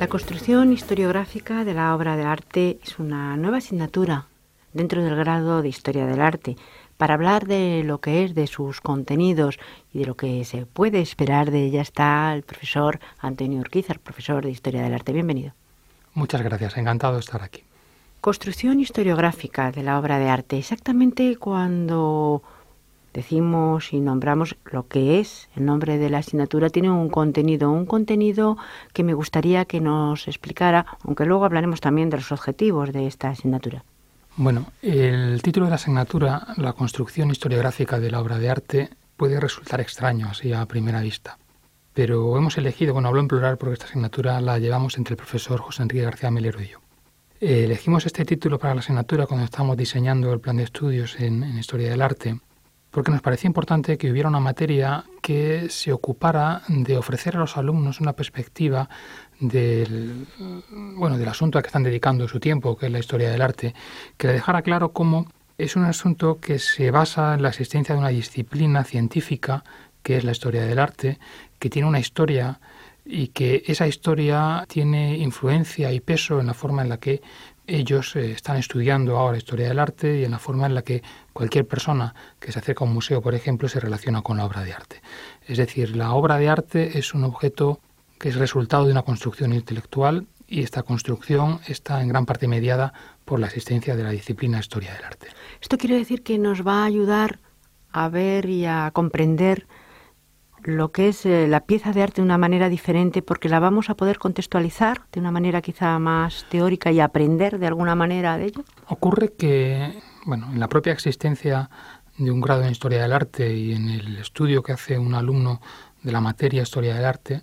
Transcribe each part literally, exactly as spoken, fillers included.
La construcción historiográfica de la obra de arte es una nueva asignatura dentro del grado de Historia del Arte, para hablar de lo que es, de sus contenidos y de lo que se puede esperar de ella está el profesor Antonio Urquizar, profesor de Historia del Arte. Bienvenido. Muchas gracias, encantado de estar aquí. Construcción historiográfica de la obra de arte. Exactamente cuando decimos y nombramos lo que es el nombre de la asignatura, tiene un contenido, un contenido que me gustaría que nos explicara, aunque luego hablaremos también de los objetivos de esta asignatura. Bueno, el título de la asignatura, la construcción historiográfica de la obra de arte, puede resultar extraño así a primera vista. Pero hemos elegido, bueno, hablo en plural porque esta asignatura la llevamos entre el profesor José Enrique García Melero y yo. Eh, elegimos este título para la asignatura cuando estábamos diseñando el plan de estudios en, en Historia del Arte, porque nos parecía importante que hubiera una materia que se ocupara de ofrecer a los alumnos una perspectiva del, bueno, del asunto a que están dedicando su tiempo, que es la historia del arte, que le dejara claro cómo es un asunto que se basa en la existencia de una disciplina científica, que es la historia del arte, que tiene una historia y que esa historia tiene influencia y peso en la forma en la que ellos eh, están estudiando ahora historia del arte y en la forma en la que cualquier persona que se acerca a un museo, por ejemplo, se relaciona con la obra de arte. Es decir, la obra de arte es un objeto que es resultado de una construcción intelectual y esta construcción está en gran parte mediada por la existencia de la disciplina historia del arte. Esto quiere decir que nos va a ayudar a ver y a comprender lo que es eh, la pieza de arte de una manera diferente, porque la vamos a poder contextualizar de una manera quizá más teórica y aprender de alguna manera de ello. Ocurre que, bueno, en la propia existencia de un grado en Historia del Arte y en el estudio que hace un alumno de la materia Historia del Arte,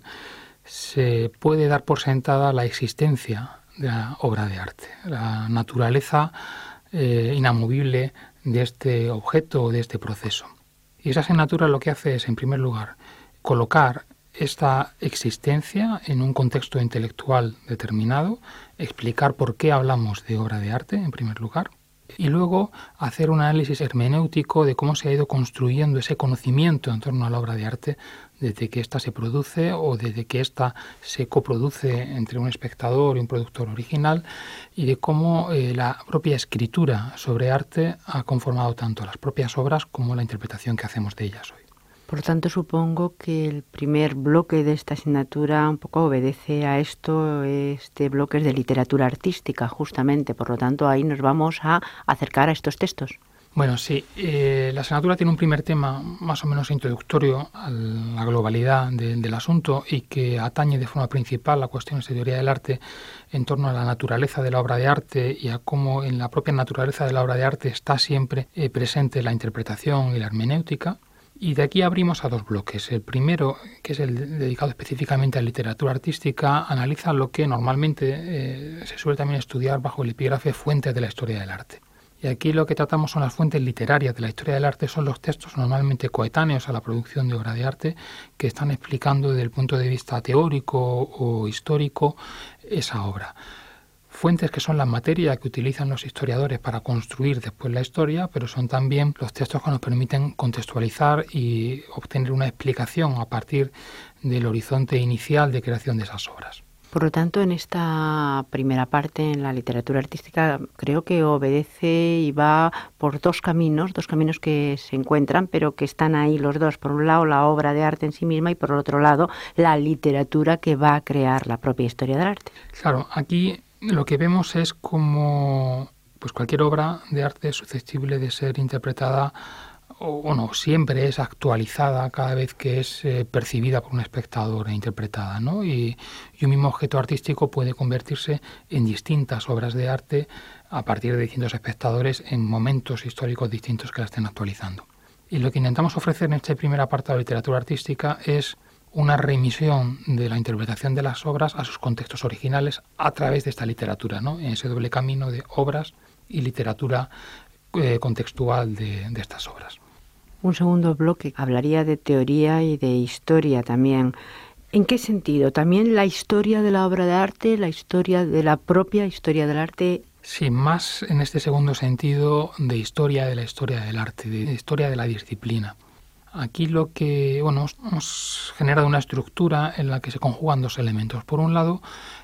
se puede dar por sentada la existencia de la obra de arte, la naturaleza eh, inamovible de este objeto o de este proceso. Y esa asignatura lo que hace es, en primer lugar, colocar esta existencia en un contexto intelectual determinado, explicar por qué hablamos de obra de arte, en primer lugar, y luego hacer un análisis hermenéutico de cómo se ha ido construyendo ese conocimiento en torno a la obra de arte desde que ésta se produce o desde que ésta se coproduce entre un espectador y un productor original, y de cómo eh, la propia escritura sobre arte ha conformado tanto las propias obras como la interpretación que hacemos de ellas hoy. Por lo tanto, supongo que el primer bloque de esta asignatura un poco obedece a esto. Este bloque es de literatura artística, justamente. Por lo tanto, ahí nos vamos a acercar a estos textos. Bueno, sí. Eh, la asignatura tiene un primer tema más o menos introductorio a la globalidad de, del asunto y que atañe de forma principal a cuestiones de teoría del arte en torno a la naturaleza de la obra de arte y a cómo en la propia naturaleza de la obra de arte está siempre eh, presente la interpretación y la hermenéutica. Y de aquí abrimos a dos bloques. El primero, que es el dedicado específicamente a literatura artística, analiza lo que normalmente eh, se suele también estudiar bajo el epígrafe fuentes de la historia del arte. Y aquí lo que tratamos son las fuentes literarias de la historia del arte, son los textos normalmente coetáneos a la producción de obra de arte que están explicando desde el punto de vista teórico o histórico esa obra. Fuentes que son la materia que utilizan los historiadores para construir después la historia, pero son también los textos que nos permiten contextualizar y obtener una explicación a partir del horizonte inicial de creación de esas obras. Por lo tanto, en esta primera parte, en la literatura artística, creo que obedece y va por dos caminos, dos caminos que se encuentran, pero que están ahí los dos. Por un lado, la obra de arte en sí misma y por el otro lado, la literatura que va a crear la propia historia del arte. Claro, aquí lo que vemos es como pues cualquier obra de arte es susceptible de ser interpretada o, o no, siempre es actualizada cada vez que es eh, percibida por un espectador e interpretada, ¿no? Y, y un mismo objeto artístico puede convertirse en distintas obras de arte a partir de distintos espectadores en momentos históricos distintos que la estén actualizando. Y lo que intentamos ofrecer en esta primera parte de la literatura artística es una remisión de la interpretación de las obras a sus contextos originales a través de esta literatura, ¿no? En ese doble camino de obras y literatura eh, contextual de, de estas obras. Un segundo bloque hablaría de teoría y de historia también. ¿En qué sentido? ¿También la historia de la obra de arte, la historia de la propia historia del arte? Sí, más en este segundo sentido de historia de la historia del arte, de historia de la disciplina. Aquí lo que bueno, hemos generado una estructura en la que se conjugan dos elementos. Por un lado,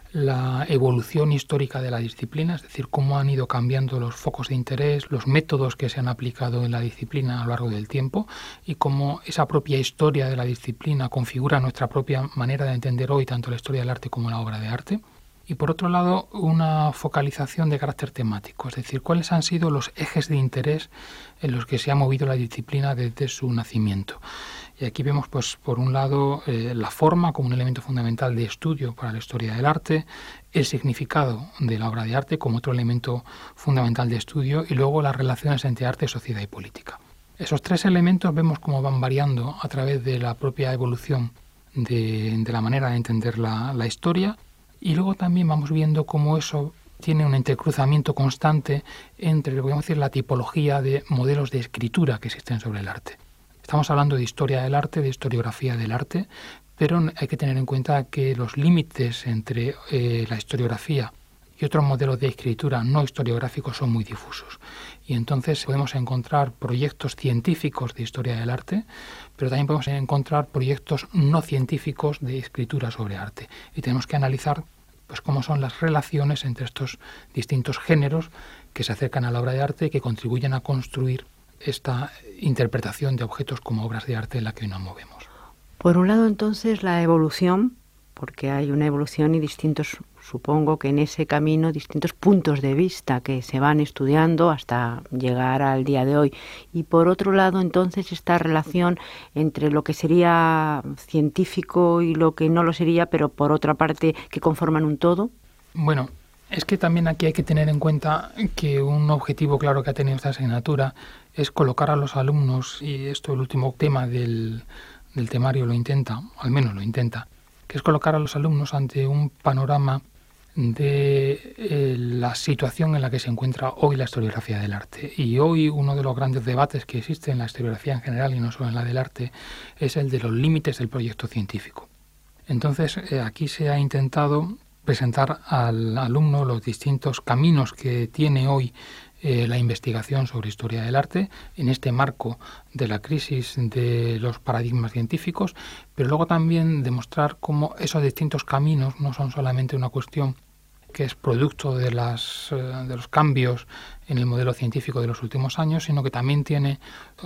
la evolución histórica de la disciplina, es decir, cómo han ido cambiando los focos de interés, los métodos que se han aplicado en la disciplina a lo largo del tiempo y cómo esa propia historia de la disciplina configura nuestra propia manera de entender hoy tanto la historia del arte como la obra de arte. Y por otro lado, una focalización de carácter temático, es decir, cuáles han sido los ejes de interés en los que se ha movido la disciplina desde su nacimiento. Y aquí vemos, pues, por un lado, eh, la forma como un elemento fundamental de estudio para la historia del arte, el significado de la obra de arte como otro elemento fundamental de estudio y luego las relaciones entre arte, sociedad y política. Esos tres elementos vemos cómo van variando a través de la propia evolución de, de la manera de entender la, la historia. Y luego también vamos viendo cómo eso tiene un entrecruzamiento constante entre, podemos decir, la tipología de modelos de escritura que existen sobre el arte. Estamos hablando de historia del arte, de historiografía del arte, pero hay que tener en cuenta que los límites entre eh, la historiografía y otros modelos de escritura no historiográficos son muy difusos. Y entonces podemos encontrar proyectos científicos de historia del arte, pero también podemos encontrar proyectos no científicos de escritura sobre arte. Y tenemos que analizar, pues, cómo son las relaciones entre estos distintos géneros que se acercan a la obra de arte y que contribuyen a construir esta interpretación de objetos como obras de arte en la que hoy nos movemos. Por un lado, entonces, la evolución, porque hay una evolución y distintos, supongo que en ese camino, distintos puntos de vista que se van estudiando hasta llegar al día de hoy. Y por otro lado, entonces, esta relación entre lo que sería científico y lo que no lo sería, pero por otra parte, que conforman un todo. Bueno, es que también aquí hay que tener en cuenta que un objetivo claro que ha tenido esta asignatura es colocar a los alumnos, y esto el último tema del, del temario lo intenta, al menos lo intenta, que es colocar a los alumnos ante un panorama de eh, la situación en la que se encuentra hoy la historiografía del arte. Y hoy uno de los grandes debates que existe en la historiografía en general y no solo en la del arte es el de los límites del proyecto científico. Entonces eh, aquí se ha intentado presentar al alumno los distintos caminos que tiene hoy eh, la investigación sobre historia del arte en este marco de la crisis de los paradigmas científicos, pero luego también demostrar cómo esos distintos caminos no son solamente una cuestión que es producto de, las, de los cambios en el modelo científico de los últimos años, sino que también tiene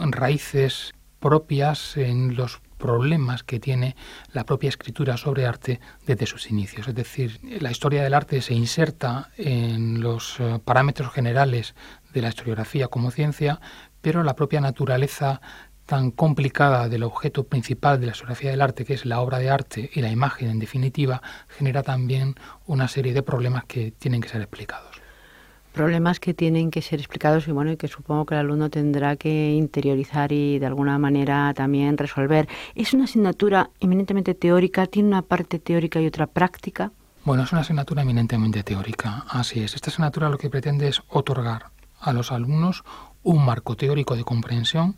raíces propias en los problemas que tiene la propia escritura sobre arte desde sus inicios. Es decir, la historia del arte se inserta en los parámetros generales de la historiografía como ciencia, pero la propia naturaleza tan complicada del objeto principal de la historiografía del arte, que es la obra de arte y la imagen en definitiva, genera también una serie de problemas que tienen que ser explicados. Problemas que tienen que ser explicados y bueno, y que supongo que el alumno tendrá que interiorizar y de alguna manera también resolver. ¿Es una asignatura eminentemente teórica? ¿Tiene una parte teórica y otra práctica? Bueno, es una asignatura eminentemente teórica, así es. Esta asignatura lo que pretende es otorgar a los alumnos un marco teórico de comprensión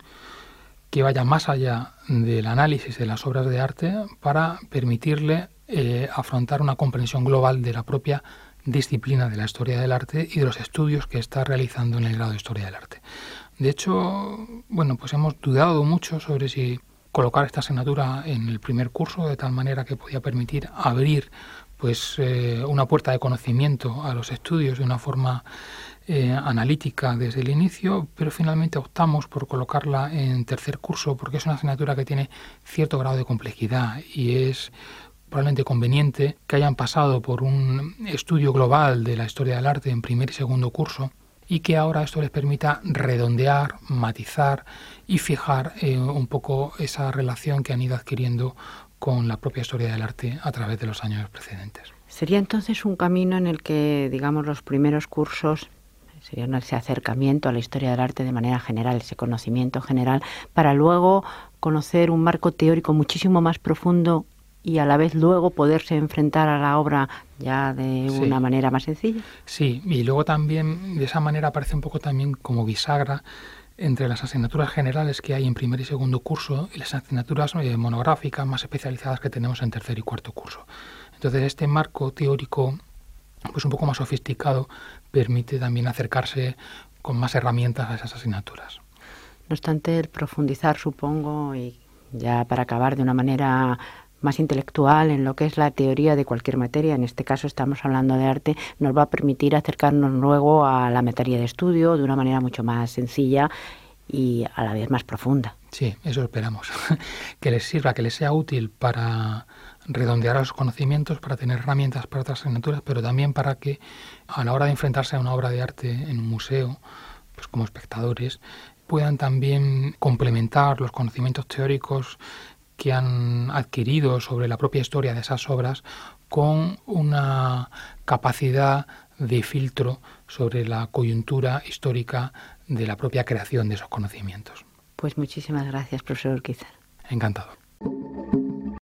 que vaya más allá del análisis de las obras de arte para permitirle eh, afrontar una comprensión global de la propia disciplina de la historia del arte y de los estudios que está realizando en el grado de historia del arte. De hecho, bueno, pues hemos dudado mucho sobre si colocar esta asignatura en el primer curso de tal manera que podía permitir abrir pues eh, una puerta de conocimiento a los estudios de una forma eh, analítica desde el inicio, pero finalmente optamos por colocarla en tercer curso porque es una asignatura que tiene cierto grado de complejidad y es probablemente conveniente que hayan pasado por un estudio global de la historia del arte en primer y segundo curso y que ahora esto les permita redondear, matizar y fijar eh, un poco esa relación que han ido adquiriendo con la propia historia del arte a través de los años precedentes. Sería entonces un camino en el que, digamos, los primeros cursos sería ese acercamiento a la historia del arte de manera general, ese conocimiento general, para luego conocer un marco teórico muchísimo más profundo y a la vez luego poderse enfrentar a la obra ya de sí. una manera más sencilla. Sí, y luego también de esa manera aparece un poco también como bisagra entre las asignaturas generales que hay en primer y segundo curso y las asignaturas eh, monográficas más especializadas que tenemos en tercer y cuarto curso. Entonces este marco teórico pues un poco más sofisticado permite también acercarse con más herramientas a esas asignaturas. No obstante, el profundizar, supongo, y ya para acabar de una manera más intelectual en lo que es la teoría de cualquier materia. En este caso estamos hablando de arte, nos va a permitir acercarnos luego a la materia de estudio de una manera mucho más sencilla y a la vez más profunda. Sí, eso esperamos. Que les sirva, que les sea útil para redondear los conocimientos, para tener herramientas para otras asignaturas, pero también para que a la hora de enfrentarse a una obra de arte en un museo, pues como espectadores, puedan también complementar los conocimientos teóricos que han adquirido sobre la propia historia de esas obras con una capacidad de filtro sobre la coyuntura histórica de la propia creación de esos conocimientos. Pues muchísimas gracias, profesor Urquizar. Encantado.